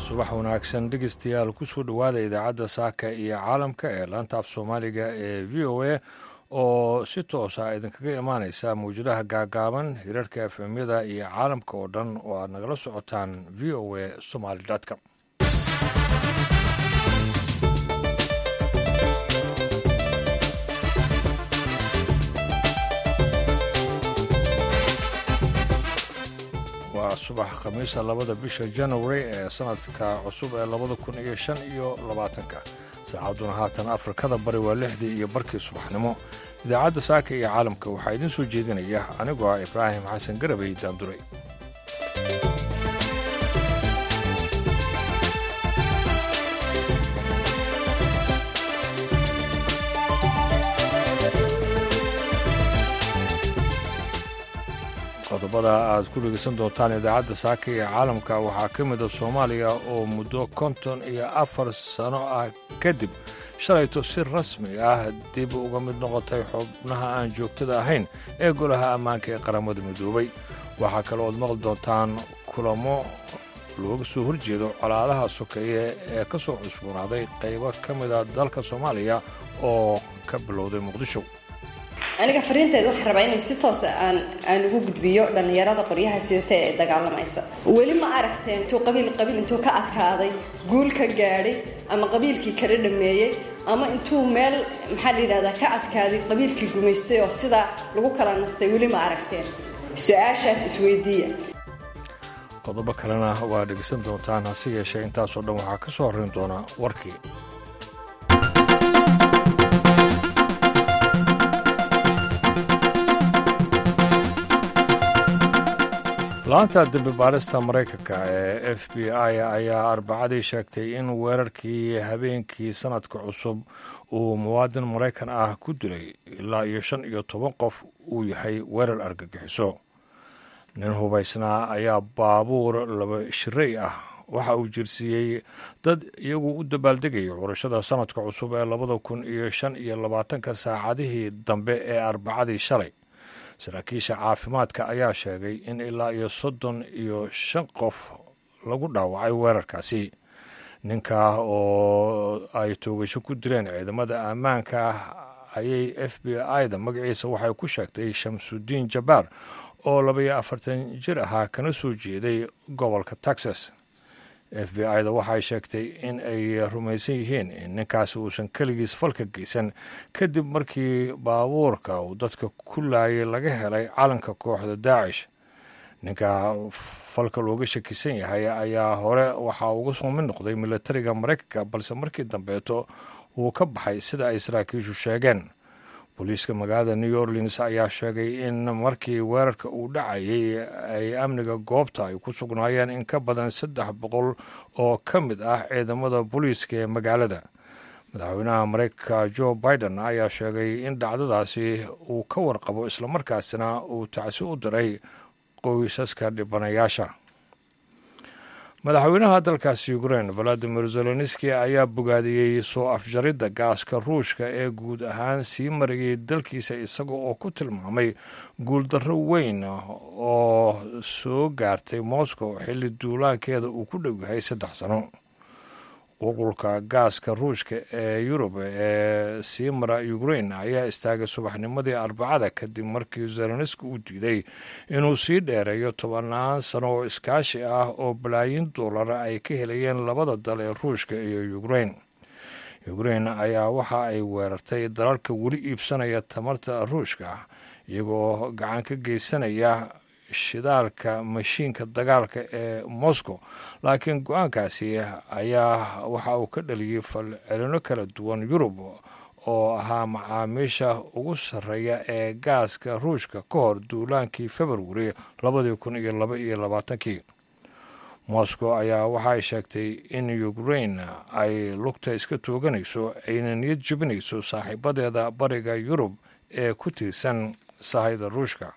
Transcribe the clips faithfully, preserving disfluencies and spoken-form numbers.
subax wanaagsan dhegeystayaal kusoo dhowaada idaacadda saaka iyo caalamka ee laanta af soomaaliga ee v o a oo si toosa idinkaga imaaneysa mawjadaha gaagaaban hirarka efemyada iyo caalamka oo dhan oo aad nagala socotaan v o a somaly com waa subax khamiisa labada bisha january ee sanadka cusub ee labada kun iyo shan iyo labaatanka saacaduna haatan afrikada bari waa lixdii iyo barkii subaxnimo idaacadda saaka iyo caalamka waxaa idiin soo jeedinaya anigoo ah ibraahim xasan garabey daanduray qodobada aad ku dhegeysan doontaan idaacadda saaka iyo caalamka waxaa ka mida soomaaliya oo muddo konton iyo afar sano ah kadib shalayto si rasmi ah dib uga mid noqotay xubnaha aan joogtada ahayn ee golaha ammaanka ee qaramada midoobay waxaa kale ood maqli doontaan kulamo looga soo horjeedo colaadaha sokeeye ee ka soo cusboonaaday qaybo ka mida dalka soomaaliya oo ka bilowday muqdisho aniga fariinteeda waxaan rabaa inay si toos aan aan ugu gudbiyo dhalinyarada qoryaha sidata ee dagaalamaysa weli ma aragteen intuu qabiil qabiil intuu ka adkaaday guul ka gaadhay ama qabiilkii kala dhameeyey ama intuu meel maxaa la yidhahdaa ka adkaaday qabiilkii gumaystay oo sidaa lagu kala nastay weli ma aragteen su-aashaas isweydiiya qodobo kalena waa dhegeysan doontaan hase yeeshee intaasoo dhan waxaa ka soo horrayn doona warkii laanta dembi baarista maraykanka ee f b i ayaa arbacadii sheegtay in weerarkii habeenkii sanadka cusub uu muwaadin maraykan ah ku dilay ilaa iyo shan iyo toban qof uu yahay weerar argagixiso nin hubaysnaa ayaa baabuur laba shirey ah waxa uu jirsiiyey dad iyagu u dabaaldegayay curashada sanadka cusub ee labada kun iyo shan iyo labaatanka saacadihii dambe ee arbacadii shalay saraakiisha caafimaadka ayaa sheegay in ilaa iyo soddon iyo shan qof lagu dhaawacay weerarkaasi ninka oo ay toogasho ku dileen ciidamada ammaanka ayay f b i-da magaciisa waxay ku sheegtay shamsudiin jabbaar oo labaiyo afartan jir ahaa kana soo jeeday gobolka texas f b i-da waxay sheegtay in ay rumaysan yihiin in ninkaasi uusan keligiis falka geysan kadib markii baabuurka uu dadka ku laayay laga helay calanka kooxda daacish ninka falka looga shakisan yahay ayaa hore waxaa uga soo mid noqday militariga maraykanka balse markii dambeeto wuu ka baxay sida ay saraakiishu sheegeen booliiska magaalada new orleans ayaa sheegay in markii weerarka uu dhacayay ay amniga goobta ay ku sugnaayeen in ka badan saddex boqol oo ka mid ah ciidamada booliiska ee magaalada madaxweynaha maraykanka joe biden ayaa sheegay in dhacdadaasi uu ka warqabo islamarkaasina uu tacsi u diray qoysaska dhibanayaasha madaxweynaha dalkaasi ukrain valadimir zelenski ayaa bogaadiyey soo afjaridda gaaska ruushka ee guud ahaan sii marayay dalkiisa isaga oo ku tilmaamay guuldarro weyn oo soo gaartay moscow xilli duulaankeeda uu ku dhow yahay saddex sano qulqulka gaaska ruushka ee yurub ee sii mara ukrain ayaa istaagay subaxnimadii arbacada kadib markii zelenski uu diiday inuu sii dheereeyo tobannaan sano oo iskaashi ah oo balaayin doolara ay ka helayeen labada dal ee ruushka iyo ukrain ukrain ayaa waxa ay weerartay dalalka weli iibsanaya tamarta ruushka iyagoo gacan ka geysanaya shidaalka mashiinka dagaalka ee moscow laakiin go-aankaasi ayaa waxa uu ka dhaliyey falcelino kala duwan yurub oo ahaa macaamiisha ugu sarreeya ee gaaska ruushka ka hor duulaankii februari labadii kun iyo laba iyo labaatankii moscow ayaa waxaay sheegtay in ukrain ay lugta iska tooganayso ayna niyad jebinayso saaxiibadeeda bariga yurub ee ku tiirsan sahayda ruushka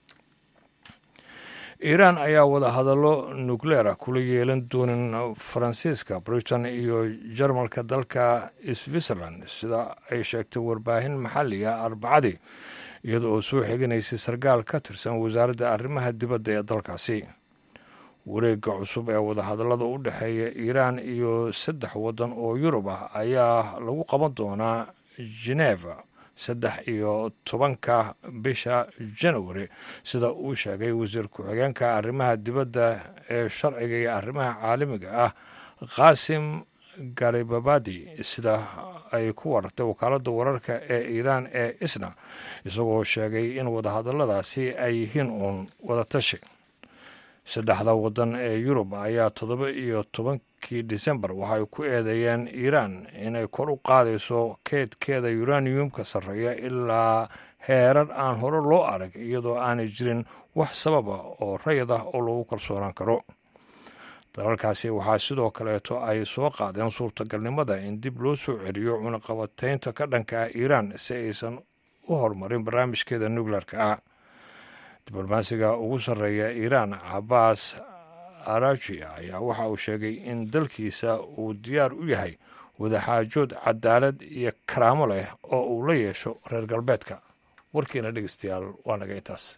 iiraan ayaa wada hadallo nukleer ah kula yeelan doonin faransiiska britain iyo jarmalka dalka switzerland sida ay sheegtay warbaahin maxalliga arbacadii iyada oo soo xiganaysay sarkaal ka tirsan wasaaradda arrimaha dibadda ee dalkaasi wareegga cusub ee wadahadallada u dhexeeya iiraan iyo saddex waddan oo yurub ah ayaa lagu qaban doonaa geneva saddex iyo tobanka bisha januari sida uu sheegay wasiir ku-xigeenka arrimaha dibadda ee sharciga iyo arrimaha caalamiga ah qaasim garibabadi sida ay ku warartay wakaaladda wararka ee iiraan ee isna isagoo sheegay in wadahadalladaasi ay yihiin uun wadatashi saddexda waddan ee yurub ayaa toddoba iyo tobankii disembar waxay ku eedeeyeen iiraan inay kor u qaadayso keedkeeda uraniumka sarreeya ilaa heerar aan hore loo arag iyadoo aanay jirin wax sababa oo rayid ah oo lagu kalsoonaan karo dalalkaasi waxaa sidoo kaleeto ay soo qaadeen suurtagalnimada in dib loo soo celiyo cunaqabataynta ka dhanka ah iiraan si aysan u horumarin barnaamijkeeda nukleerka ah diblomaasiga ugu sarreeya iiraan cabaas araji ayaa waxa uu sheegay in dalkiisa uu diyaar u yahay wadaxaajood cadaalad iyo karaamo leh oo uu la yeesho reer galbeedka warkiina dhegeystayaal waa naga intaas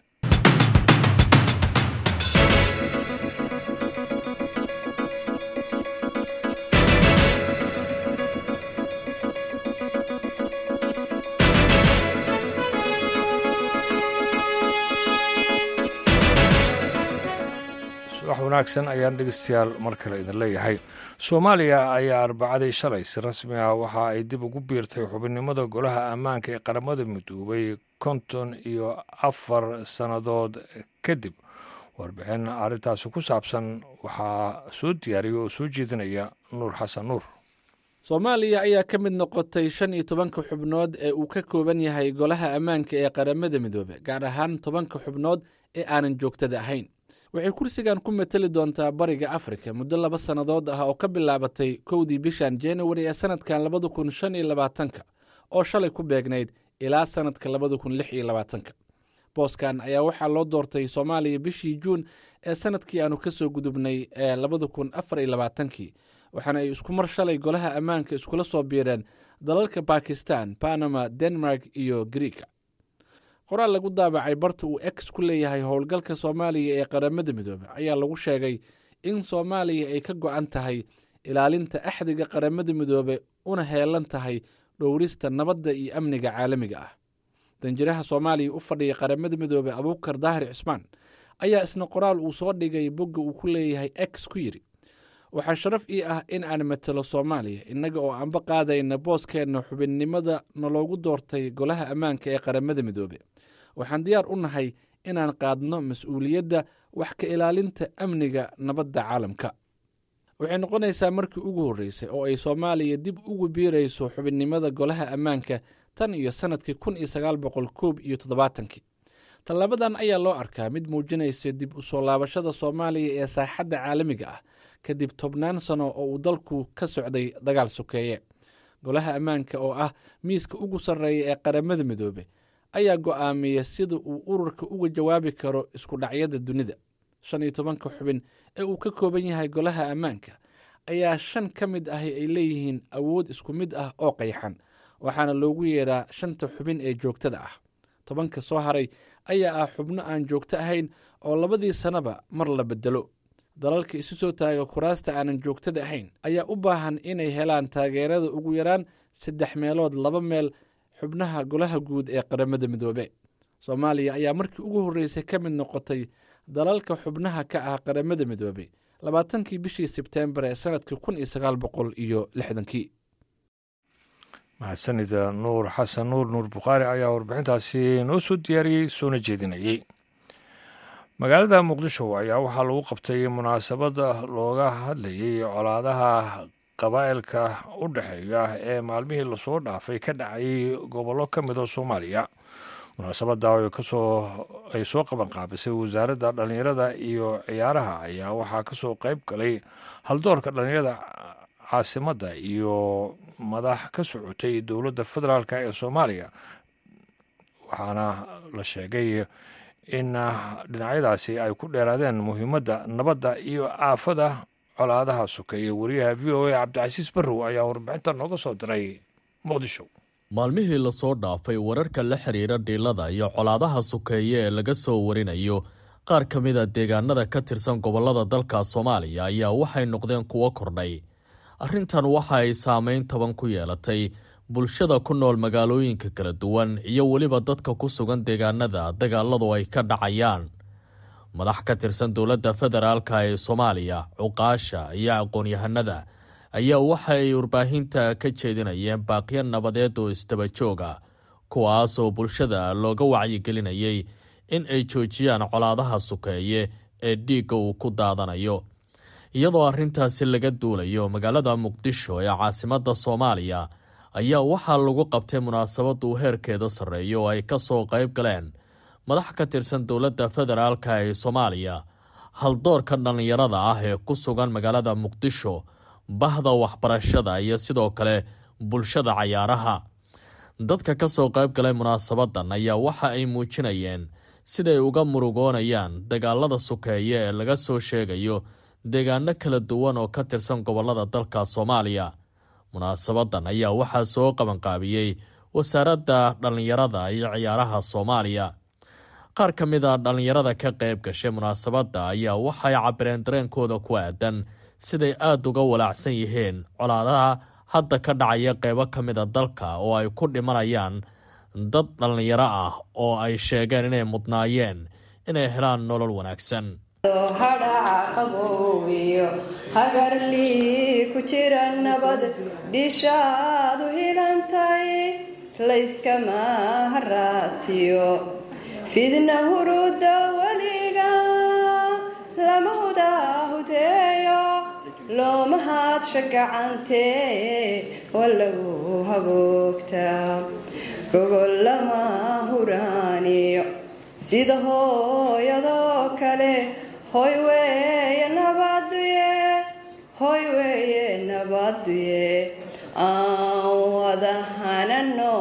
wax wanaagsan ayaan dhegeystayaal mar kale idin leeyahay soomaaliya ayaa arbacadii shalay si rasmi ah waxa ay dib ugu biirtay xubinnimada golaha ammaanka ee qaramada midoobay konton iyo afar sannadood kadib warbixin arrintaasi ku saabsan waxaa soo diyaariya oo soo jeedinaya nuur xasan nuur soomaaliya ayaa ka mid noqotay shan iyo tobanka xubnood ee uu ka kooban yahay golaha ammaanka ee qaramada midoobe gaar ahaan tobanka xubnood ee aanan joogtada ahayn waxay kursigan ku mateli doontaa bariga afrika muddo laba sannadood ah oo ka bilaabatay kowdii bishan januari ee sanadkan labada kun shan iyo labaatanka oo shalay ku beegnayd ilaa sanadka labada kun lix iyo labaatanka booskan ayaa waxaa loo doortay soomaaliya bishii juun ee sanadkii aanu ka soo gudubnay ee labada kun afar iyo labaatankii waxaana ay isku mar shalay golaha ammaanka iskula soo biireen dalalka bakistan panama denmark iyo griika qoraal lagu daabacay barta uu ex ku leeyahay howlgalka soomaaliya ee qaramada midoobe ayaa lagu sheegay in soomaaliya ay ka go-an tahay ilaalinta axdiga qaramada midoobe una heelan tahay dhowrista nabadda iyo amniga caalamiga ah danjiraha soomaaliya u fadhiya qaramada midoobe abuukar daahir cismaan ayaa isna qoraal uu soo dhigay bogga uu ku leeyahay ex ku yidhi waxaa sharaf ii ah in aan matelo soomaaliya innaga oo aanba qaadayna booskeenna xubinnimada naloogu doortay golaha ammaanka ee qaramada midoobe waxaan diyaar u nahay inaan qaadno mas-uuliyadda wax ka ilaalinta amniga nabadda caalamka waxay noqonaysaa markii ugu horreysay oo ay soomaaliya dib ugu biirayso xubinnimada golaha ammaanka tan iyo sannadkii kun iyo sagaal boqol koob iyo toddobaatankii tallaabadan ayaa loo arkaa mid muujinaysa dib u soo laabashada soomaaliya ee saaxadda caalamiga ah kadib tobnaan sano oo uu dalku ka socday dagaal sokeeye golaha ammaanka oo ah miiska ugu sarreeya ee qaramada midoobe ayaa go'aamiya sida uu ururka uga jawaabi karo isku dhacyada dunida shan iyo tobanka xubin ee uu ka kooban yahay golaha ammaanka ayaa shan ka mid ahi ay leeyihiin awood isku mid ah oo qayxan waxaana loogu yeedhaa shanta xubin ee joogtada ah tobanka soo haray ayaa ah xubno aan joogto ahayn oo labadii sannaba mar la bedelo dalalka isu soo taaga kuraasta aanan joogtada ahayn ayaa u baahan inay helaan taageerada ugu yaraan saddex meelood laba meel xubnaha golaha guud ee qaramada midoobe soomaaliya ayaa markii ugu horreysay ka mid noqotay dalalka xubnaha ka ah qaramada midoobe labaatankii bishii sebteembar ee sanadkii kun iyo sagaal boqol iyo lixdankii mahadsanida nuur xasan nuur nuur bukhaari ayaa warbixintaasi noo soo diyaariyey soona jeedinayey magaalada muqdisho ayaa waxaa lagu qabtay munaasabada looga hadlayay colaadaha qabaa'ilka u dhexeeya ee maalmihii lasoo dhaafay ka dhacayay gobollo ka mida soomaaliya munaasabada kasoo ay soo qaban qaabisay wasaaradda dhallinyarada iyo ciyaaraha ayaa waxaa kasoo qayb galay haldoorka dhallinyarada caasimadda iyo madax ka socotay dowladda federaalk ee soomaaliya waxaana la sheegay in dhinacyadaasi ay ku dheeraadeen muhiimadda nabadda iyo aafada colaadaha sokeeye wariyaha v o a cabdicasiis barrow ayaa warbixinta nooga soo diray muqdisho maalmihii lasoo dhaafay wararka la xiriira dhiilada iyo colaadaha sokeeye ee laga soo warinayo qaar ka mid a deegaanada ka tirsan gobollada dalka Soomaaliya ayaa waxay noqdeen kuwo kordhay. Arrintan waxa ay saameyn taban ku yeelatay bulshada ku nool magaalooyinka kala duwan iyo weliba dadka ku sugan deegaanada dagaaladu ay ka dhacayaan. Madax ka tirsan dowladda federaalka ee Soomaaliya, cuqaasha iyo aqoon-yahanada ayaa waxa ay warbaahinta ka jeedinayeen baaqiyo nabadeed oo isdaba joog ah, kuwaas oo bulshada looga wacyigelinayay in ay joojiyaan colaadaha sukeeye ee dhiigga uu ku daadanayo. Iyadoo arrintaasi laga duulayo, magaalada Muqdisho ee caasimadda Soomaaliya ayaa waxaa lagu qabtay munaasabad uu heerkeeda sarreeyo oo ay ka soo qayb galeen madax ka tirsan dowladda federaalka ee Soomaaliya, haldoorka dhallinyarada ah ee ku sugan magaalada Muqdisho, bahda waxbarashada iyo sidoo kale bulshada cayaaraha. Dadka ka soo qayb galay munaasabadan ayaa waxa ay muujinayeen siday uga murugoonayaan dagaalada sukeeye ee laga soo sheegayo deegaano kala duwan oo ka tirsan gobollada dalka Soomaaliya. Munaasabadan ayaa waxaa soo qabanqaabiyey wasaaradda dhallinyarada iyo ciyaaraha Soomaaliya. Qaar ka mid a dhallinyarada ka qayb gashay munaasabadda ayaa waxay cabireen dareenkooda ku aadan siday aad uga walaacsan yihiin colaadaha hadda ka dhacaya qaybo ka mid a dalka oo ay ku dhimanayaan dad dhallinyaro ah oo ay sheegeen inay mudnaayeen inay helaan nolol wanaagsan. hadhaca qaboobiyo hagarlii ku jira nabad dhishaadu hilantay layskama haraatiyo fidna huruda weliga lama hudahudeeyo looma haadsha gacantee walagu hagoogtaa gogol lama huraaniyo sida hooyadoo kale hoy weeye nabaduye hoy weeye nabaduye aan wada hanano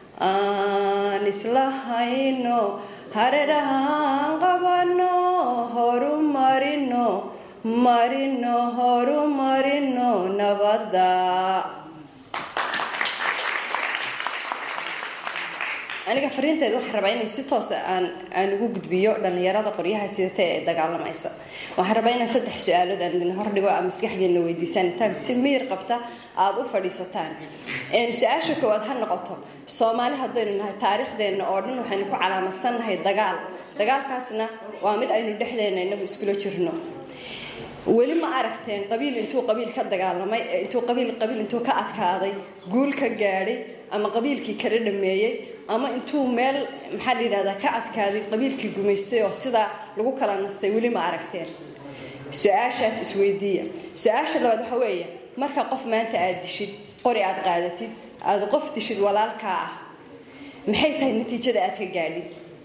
aan isla hayno hareerahaan qabano horu marino marino horu marino nabada. aniga fariinteed waxaan rabaa inay si toos aan aan ugu gudbiyo dhalinyarada qoryaha sidata ee dagaalamaysa. waxaan rabaa inaan saddex su'aalood aan idin hordhigo ama maskaxdeena weydiisaan intaan si miir qabta aad u fadhiisataan. een su'aasha koowaad ha noqoto Soomaali haddaynu nahay taariikhdeena oo dhan waxaynu ku calaamadsannahay dagaal dagaalkaasna waa mid aynu dhexdeena inagu iskula jirno. weli ma aragteen qabiil intuu qabiil ka dagaalamay intuu qabiil qabiil intuu ka adkaaday guul ka gaadhay ama qabiilkii kala dhameeyay ama intuu meel maxaa la yiraahdaa ka adkaaday qabiilkii gumaystay oo sida lagu kala nastay weli ma aragteen? su'aashaas isweydiiya. su'aasha labaad waxa weeye marka qof maanta aad dishid qori aad qaadatid aad qof dishid walaalka ah maxay tahay natiijada aad ka gaadhid?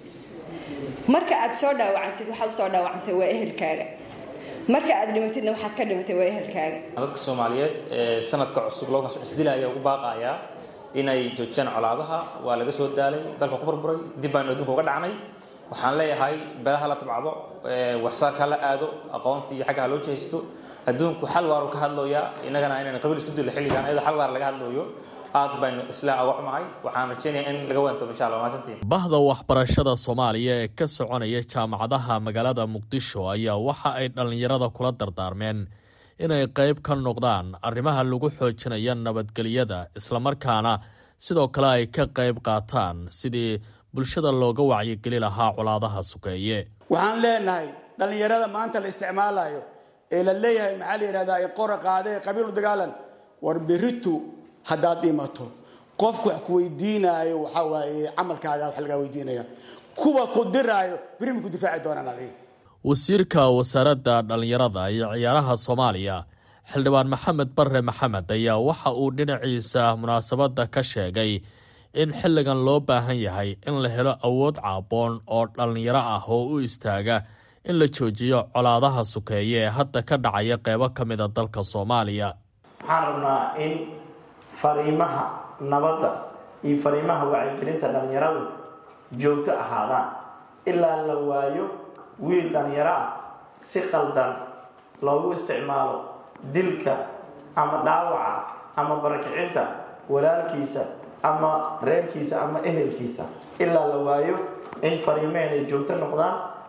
marka aad soo dhaawacantid waxaad soo dhaawacantay waa ehelkaaga, marka aad dhimatidna waxaad ka dhimatay waa ehelkaaga. dadka Soomaaliyeed ee sanadka cusub loo isdilaayo ugu baaqaya inay joojiyaan colaadaha waa laga soo daalay dalka ku burburay dib baan adduunka uga dhacnay. waxaan leeyahay beelaha la tabcado wax saarka la aado aqoontii xagga loo jeesto adduunku xal waar ka hadlooya inagana inaan qabiil isku dil xilligan ayada xal waar laga hadlooyo aad baan isla wax mahay waxaan rajaynayaa in laga waanto insha Allah maasantiin. bahda waxbarashada Soomaaliya ee ka soconaya jaamacadaha magaalada Muqdisho ayaa waxa ay dhalinyarada kula dardaarmeen inay qayb ka noqdaan arrimaha lagu xoojinayo nabadgelyada isla markaana sidoo kale ay ka qayb qaataan sidii bulshada looga wacyigelin lahaa colaadaha sukeeye. waxaan leenahay dhalinyarada maanta la isticmaalayo ee la leeyahay maxaa la yiraahdaa ay qora qaadeen qabiil u dagaalan war biritu haddaad dhimato qofku wax ku weydiinayo waxa waaye camalkaaga wax laga weydiinaya kuwa ku diraayo birimu ku difaaci doonaan adiga. wasiirka wasaaradda dhalinyarada iyo ciyaaraha Soomaaliya xildhibaan Maxamed Barre Maxamed ayaa waxa uu dhinaciisa munaasabada ka sheegay in xilligan loo baahan yahay in la helo awood caaboon oo dhalinyaro ah oo u istaaga in la joojiyo colaadaha sukeeye ee hadda ka dhacaya qaybo ka mid a dalka Soomaaliya. waxaan rabnaa in fariimaha nabadda iyo fariimaha wacyigelinta dhalinyaradu joogto ahaadaan ilaa la waayo wiil dhalinyaro ah si qaldan loogu isticmaalo dilka ama dhaawaca ama barakicinta walaalkiisa ama reerkiisa ama ehelkiisa ilaa la waayo in fariimeen ay joogto noqdaan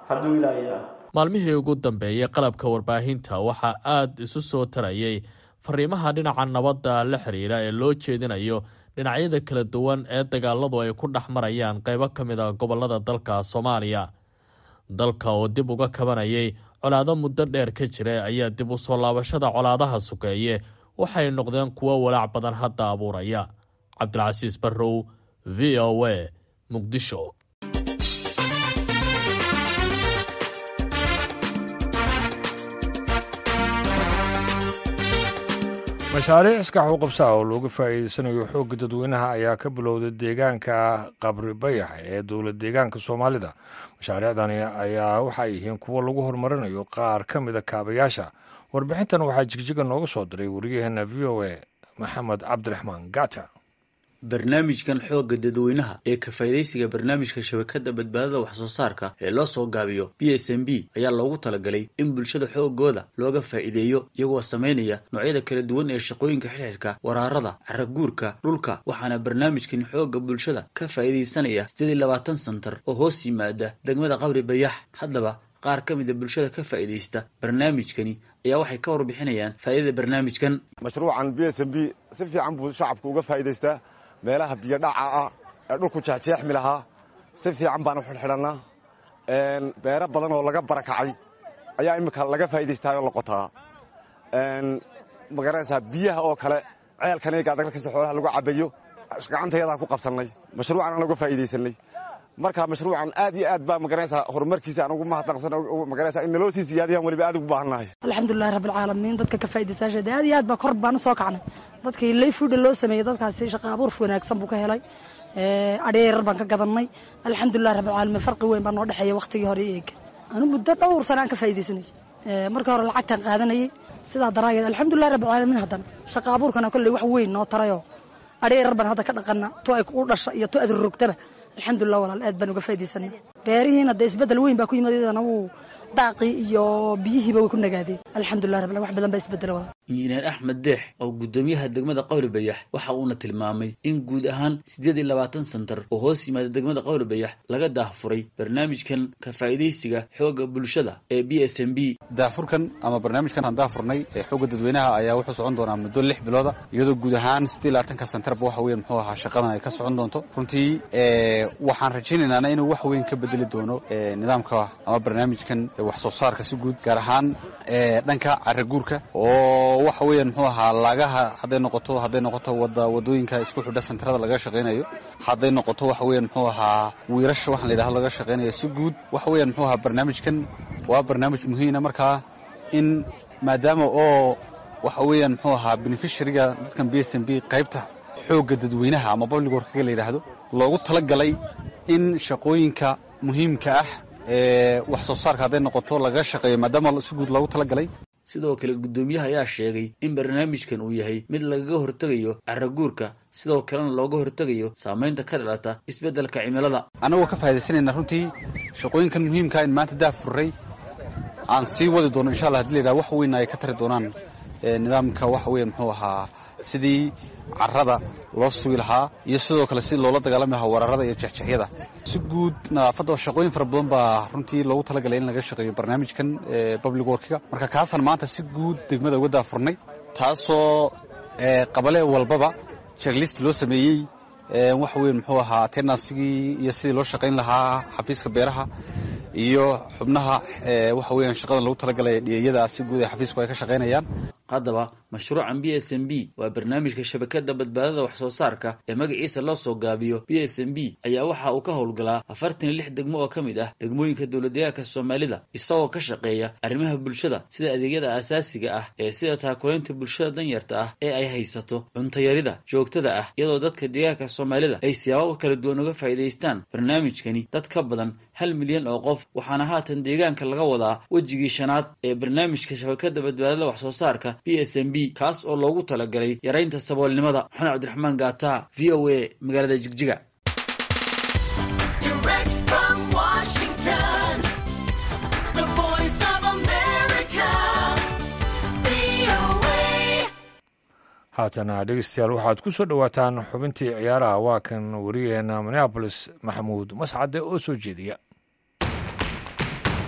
hadduu ilaayaa. maalmihii ugu dambeeyey qalabka warbaahinta waxaa aad isu soo tarayay fariimaha dhinaca nabadda la xiriira ee loo jeedinayo dhinacyada kala duwan ee dagaaladu ay ku dhex marayaan qaybo ka mid a gobollada dalka Soomaaliya. dalka oo dib uga kabanayay colaado muddo dheer ka jira ayaa dib u soo laabashada colaadaha sugeeye waxay noqdeen kuwo walaac badan hadda abuuraya. Cabdilcasiis Barrow, V O A, Muqdisho. mashaariic iskax u qabsaa oo looga faa'iideysanayo xoogga dadweynaha ayaa ka bilowday deegaanka qabri bayax ee dowlad deegaanka Soomaalida. mashaariicdani ayaa waxay yihiin kuwo lagu horumarinayo qaar ka mid a kaabayaasha. warbixintan waxaa jigjiga nooga soo diray wariyaheena V O A Maxamed Cabdiraxmaan Gata. barnaamijkan xoogga dadweynaha ee ka faa'iideysiga barnaamijka shabakada badbaadada wax soo saarka ee loo soo gaabiyo B S M B ayaa loogu talagalay in bulshada xoogooda looga faa'iideeyo iyagoo sameynaya noocyada kala duwan ee shaqooyinka xiriirka waraarada caraguurka dhulka waxaana barnaamijkan xoogga bulshada ka faa'iideysanaya siddeed iyo labaatan santar oo hoos yimaada degmada qabri bayax. haddaba qaar ka mid a bulshada ka faa'iideysta barnaamijkani ayaa waxay ka warbixinayaan faa'iidada barnaamijkan. mashruucan B S M B si fiican buu shacabku uga faa'iideystaa meelaha biyo dhaca ah ee dhulku jeexjeexmi lahaa si fiican baan u xidhxidhannaa. beero badan oo laga barakacay ayaa imminka laga faa'iidaystaayoo la qotaa. ma garanaysaa biyaha oo kale ceelkan iyaga dagalkasta xoolaha lagu cabbayo gacantayadaa ku qabsannay mashruucan aan uga faa'iidaysanay. marka mashruucan aad iyo aad baa magaranaysaa horumarkiisa aan ugu mahadnaqsan magaranaysaa in naloo sii siyaadiyaan weliba aad ugu baahannahay. alxamdulillahi rabbil caalamiin dadka ka faa'iidaysaasheeda aad iyo aad baa kor baan u soo kacnay. dadkii layfuudha loo sameeyey dadkaasi shaqo abuur wanaagsan buu ka helay. adheerar baan ka gadannay. alxamdulillahi rabbil caalamiin farqi weyn baa noo dhexeeya waqtigii hore iyo eega. anu muddo dhowr sana aan ka faa'iidaysanay. markii hore lacagtaan qaadanayay sidaa daraageed alxamdulillahi rabbil caalamiin haddana shaqo abuurkana kolley wax weyn noo tarayoo adheerar baan hadda ka dhaqannaa to ay u dhasha iyo to aad rogtaba alxamdulilah walaal aad baan uga faa'iidaysanay. beerihiina hadda isbeddel weyn baa ku yimid iyadana wuu daaqii iyo biyihiiba way ku nagaadeen. alxamdulilah rabbil wax badan baa isbeddela walaal. injineer axmed deex oo guddoomiyaha degmada qabri bayax waxa uuna tilmaamay in guud ahaan siddeed iyo labaatan santar oo hoos yimaada degmada qabri bayax laga daahfuray barnaamijkan ka faa'iidaysiga xoogga bulshada ee B S M B. daahfurkan ama barnaamijkan aan daahfurnay ee xoogga dadweynaha ayaa wuxuu socon doonaa muddo lix bilooda iyadoo guud ahaan siddeed iyo labaatanka santarba waxa weyn muxuu ahaa shaqadan ay ka socon doonto. runtii waxaan rajaynaynaa inuu wax weyn ka bedeli doono nidaamka ama barnaamijkan wax soo saarka si guud gaar ahaan dhanka caraguurka oo waxa weeyaan muxuu ahaa laagaha hadday noqoto hadday noqoto wada wadooyinka isku xidha santarada laga shaqaynayo hadday noqoto waxa weeyaan muxuu ahaa wiirasha waxaan la yidhahdo laga shaqaynayo si guud waxa weeyaan muxuu ahaa barnaamijkan waa barnaamij muhiima markaa in maadaama oo waxa weeyaan muxuu ahaa beneficiaryga dadkan B S M B qaybta xoogga dadweynaha ama public work-ga la yidhaahdo loogu talagalay in shaqooyinka muhiimka ah ee wax soo saarka hadday noqoto laga shaqeeyo maadaama si guud loogu talagalay. sidoo kale guddoomiyaha ayaa sheegay in barnaamijkan uu yahay mid lagaga hortegayo caraguurka sidoo kalena looga hortegayo saamaynta ka dhalata isbeddelka cimilada. annagoo ka faa'iidaysanayna runtii shaqooyinkan muhiimka in maanta daahfurray aan sii wadi doono insha allah hadii la yidhaha wax weyn ay ka tari doonaan nidaamka waxa weeye muxuu ahaa sidii carrada loo sugi lahaa iyo sidoo kale sidii loola dagaalami lahaa waraarada iyo jexjexyada. si guud nadaafadda oo shaqooyin fara badan baa runtii loogu talagalay in laga shaqeeyo barnaamijkan public work-ga marka kaasaan maanta si guud degmada uga daafurnay taasoo qabale walbaba checklist loo sameeyey waxa weyn muxuu ahaa tenansigii iyo sidii loo shaqayn lahaa xafiiska beeraha iyo xubnaha waxa weeyaan shaqada lagu talagalay dhiyada si guud ee xafiisku ay ka shaqaynayaan. haddaba mashruucan B S M B waa barnaamijka shabakada badbaadada wax soo saarka ee magaciisa loo soo gaabiyo B S M B ayaa waxa uu ka howlgalaa afartan iyo lix degmo oo ka mid ah degmooyinka dowladdeegaanka Soomaalida isagoo ka shaqeeya arrimaha bulshada sida adeegyada aasaasiga ah ee sida taakulaynta bulshada danyarta ah ee ay haysato cunto yarida joogtada ah iyadoo dadka deegaanka Soomaalida ay siyaabo kala duwan uga faa'iideystaan barnaamijkani dad ka badan hal milyan oo qof waxaana haatan deegaanka laga wadaa wejigii shanaad ee barnaamijka shabakada badbaadada wax soo saarka B S M B kaas oo loogu talagalay yaraynta saboolnimada. Maxamed Cabdiraxmaan Gata, V O A, magaalada Jigjiga. haatana dhegeystayaal waxaad ku soo dhowaataan xubintii ciyaaraha waa kan wariyaheena Minneapolis Maxamuud Mascade oo soo jeediya.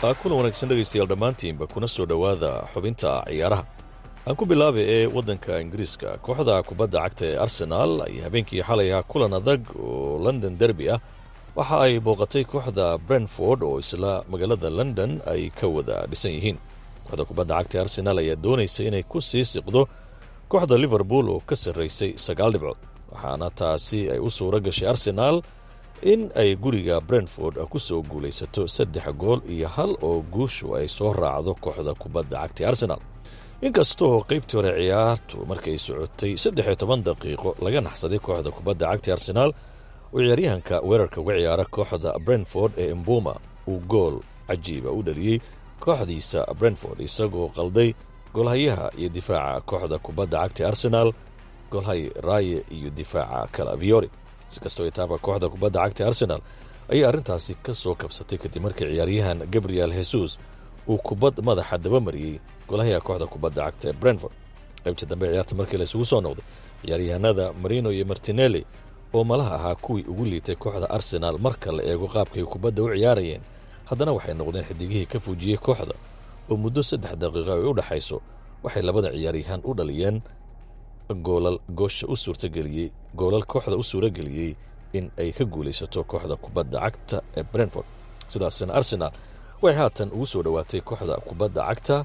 kulan wanaagsan dhegaystayaal dhammaantiinba kuna soo dhowaada xubinta ciyaaraha aan ku bilaabay ee waddanka ingiriiska kooxda kubadda cagta ee arsenaal ayaa habeenkii xalay ahaa kulan adag oo london derby ah waxa ay booqatay kooxda brentford oo isla magaalada london ay ka wada dhisan yihiin kooxda kubadda cagta ee arsenaal ayaa doonaysa inay ku sii siqdo kooxda liverpool oo ka sarraysay sagaal dhibcood waxaana taasi ay u suuro gashay arsenaal in ay guriga brentford ku soo guulaysato saddex gool iyo hal oo guushu ay soo raacdo kooxda kubadda cagta ee arsenaal inkastoo qaybtii hore ciyaartu markay socotay saddex iyo toban daqiiqo laga naxsaday kooxda kubadda cagta ee arsenaal oo ciyaaryahanka weerarka uga ciyaara kooxda brentford ee embuma uu gool cajiiba u dhaliyey kooxdiisa brentford isagoo qalday goolhayaha iyo difaaca kooxda kubadda cagta ee arsenaal goolhay raaye iyo difaaca calaviori inkastoo itaaba kooxda kubadda cagta ee arsenaal ayaa arrintaasi ka soo kabsatay kadib markii ciyaaryahan gabriel jesus uu kubad madaxa dabamariyey golahayaha kooxda kubadda cagta ee brentford qaybta dambe ciyaarta markii la isugu soo noqday ciyaaryahanada marino iyo martinelli oo malaha ahaa kuwii ugu liitay kooxda arsenaal marka la eego qaabkay kubadda u ciyaarayeen haddana waxay noqdeen xidigihii ka fuujiyey kooxda oo muddo saddex daqiiqo ay u dhaxayso waxay labada ciyaaryahan u dhaliyeen goolal goosha u suurtageliyey goolal kooxda u suurageliyey in ay ka guulaysato kooxda kubadda cagta ee brentford sidaasina arsenaal waxay haatan ugu soo dhowaatay kooxda kubadda cagta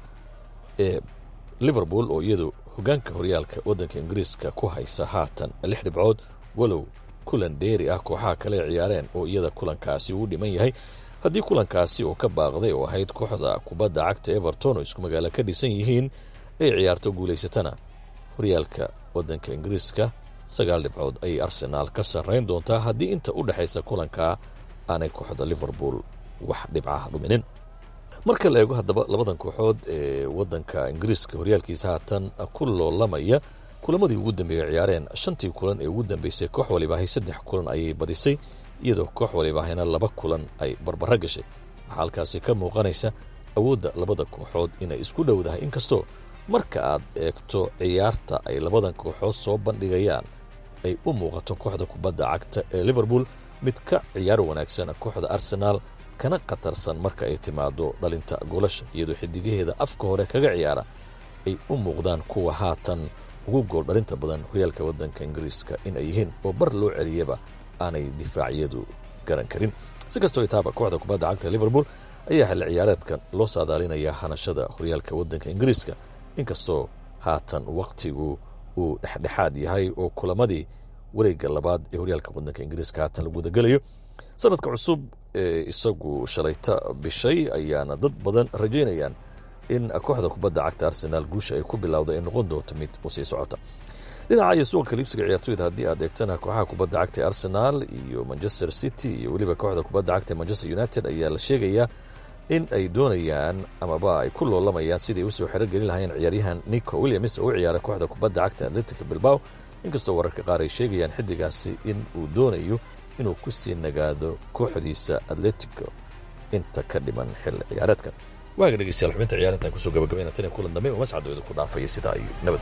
ee liverpool oo iyadu hoggaanka horyaalka waddanka ingiriiska ku haysa haatan lix dhibcood walow kulan dheeri ah kooxaha kale ciyaareen oo iyada kulankaasi uu dhiman yahay haddii kulankaasi oo ka baaqday oo ahayd kooxda kubadda cagta everton oo isku magaalo ka dhisan yihiin ay ciyaarto guulaysatana horyaalka waddanka ingiriiska sagaal dhibcood ayay arsenaal ka sarrayn doontaa haddii inta u dhexaysa kulankaa aanay kooxda liverpool wax dhibcaha dhuminin marka la eego haddaba labadan kooxood ee waddanka ingiriiska horyaalkiisa haatan ku loolamaya kulamadii ugu dambeeyey ciyaareen shantii kulan ee ugu dambeysay koox walibaahay saddex kulan ayay badisay iyadoo koox walibaahayna laba kulan ay barbara gashay waxaa halkaasi ka muuqanaysa awoodda labada kooxood inay isku dhowdahay inkastoo marka aad eegto ciyaarta ay labadan kooxood soo bandhigayaan ay u muuqato kooxda kubadda cagta ee liverpool mid ka ciyaar wanaagsan kooxda arsenaal kana khatarsan marka ay timaado dhalinta goolasha iyadoo xidigaheeda afka hore kaga ciyaara ay u muuqdaan kuwa haatan ugu gool dhalinta badan horyaalka waddanka ingiriiska in ay yihiin oo bar loo celiyaba aanay difaacyadu garan karin si kastoo itaaba kooxda kubadda cagta liverpool ayaa xilli ciyaareedkan loo saadaalinayaa hanashada horyaalka waddanka ingiriiska inkastoo haatan wakhtigu uu dhexdhexaad yahay oo kulamadii wareegga labaad ee horyaalka waddanka ingiriiska haatan lagu wadagelayo sanadka cusub ee isagu shalayta bishay ayaana dad badan rajaynayaan in kooxda kubadda cagta arsenaal guusha ay ku bilowda ay noqon doonto mid u sii socota dhinaca iyo suuqa kaliibsiga ciyaartoyda haddii aad eegtana kooxaha kubadda cagta ee arsenaal iyo manchester city iyo weliba kooxda kubadda cagta ee manchester united ayaa la sheegayaa in ay doonayaan amaba ay ku loolamayaan sidai usoo xerogelin lahayn ciyaaryahan nico williams oo u ciyaara kooxda kubadda cagta atletica bilbao inkastoo wararka qaar ay sheegayaan xiddigaasi in uu doonayo inuu ku sii nagaado kooxdiisa atletico inta ka dhiman xilli ciyaareedkan waaga dhegeystayaal xubinta ciyaarintan kusoo gabagabayna tan kulan dambe oo mascadooda ku dhaafaya sidaa iyo nabad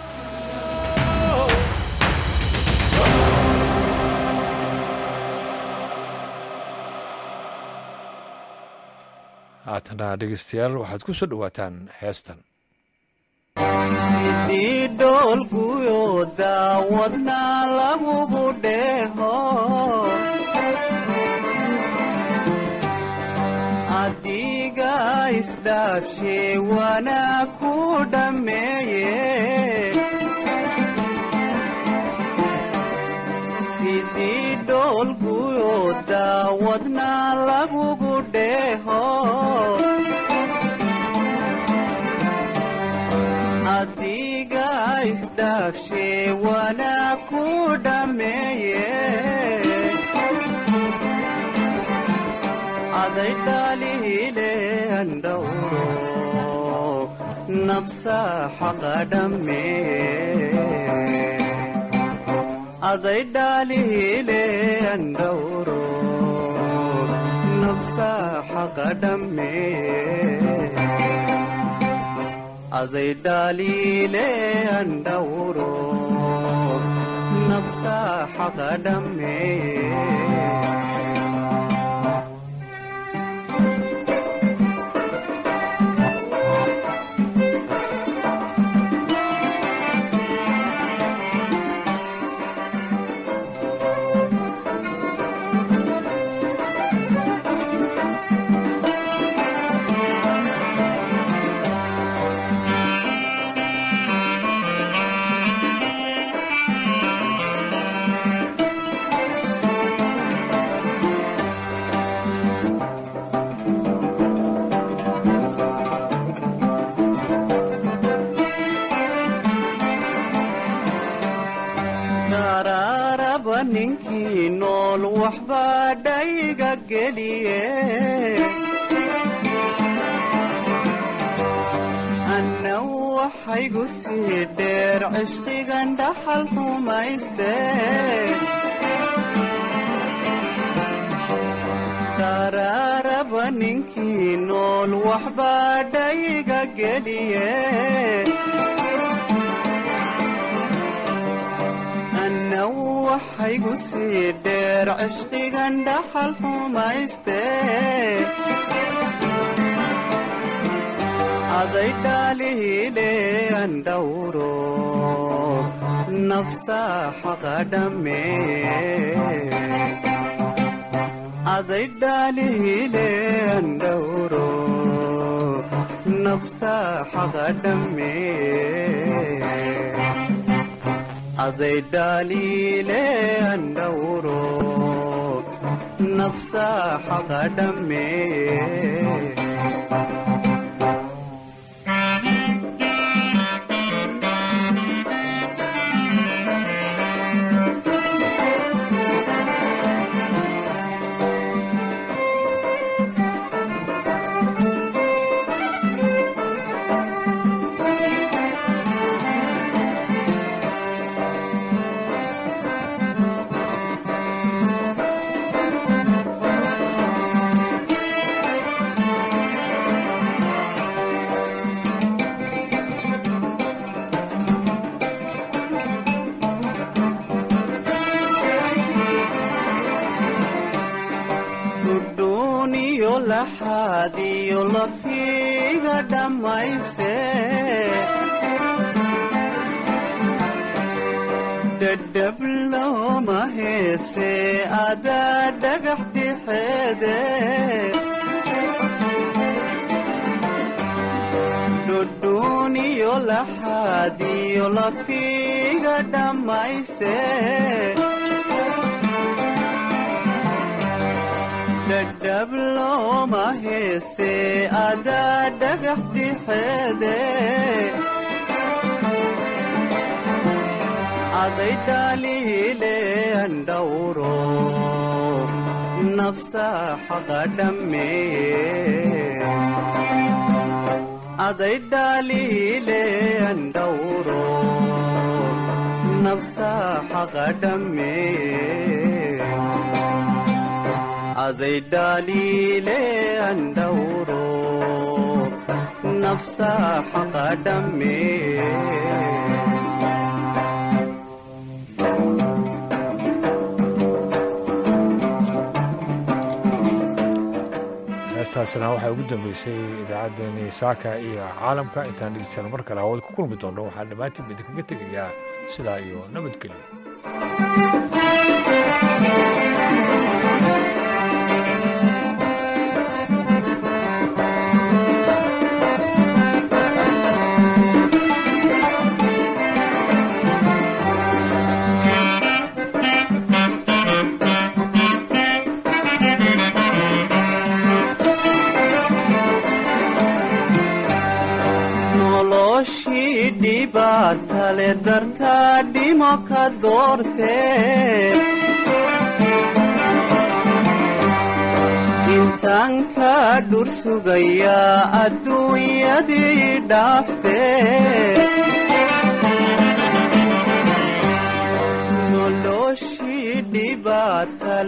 haatana dhegeystayaal waxaad ku soo dhowaataan heestan sidii dhoolguyo daawadna lagugu dheeho adiga isdhaafshe wana ku dhammeeye sidii dhoolguyo daawadna lagugu dheeho adiga isdhaafshe wana ku dhammeeye aday dhaalihile andhawro nabsa xaqa dhammeeye aday dhaalihile andhawro nabsa xaqa dhammeeye aday dhaalile andhawro nabsa xaqa dhammeeye nool waxbaa dhayga geliye anna waxaygu sii dheer cishqigan dhaxal xumayste daraaraba ninkii nool waxbaa dhayga geliye anna waxaygu sii dheer cishqigan dhaxal xumayste aday dhaalihile andhawro nafsa xaqa dhamme aday dhaalihile andhawro nafsa xaqa dhamme aday dhaalile andhawro nafsa xaqa dhamme laxaadiyo lafiga dhammayse dhadhab looma heese adaa dhagax dixeede dhudhuuniyo laxaadiyo lafiga dhammayse dhadhab looma heese adaa dhagax dixeede aday dhaalihile andhawro nafsa xaqa dhamme aday dhaalihile andhawro nafsa xaqa dhamme aday dhaalile andhawro nafsa xaqa dhamme heestaasina waxaa ugu dambeysay idaacaddeenii saaka iyo caalamka intaan dhegeystayaal mar kale hawada ku kulmi doonno waxaan dhammaantiin idinkaga tegayaa sidaa iyo nabadgelyo dhibaatale dartaa dhimo ka doortee intaan ka dhur sugayaa adduunyadii dhaaftee noloshii dhibaatale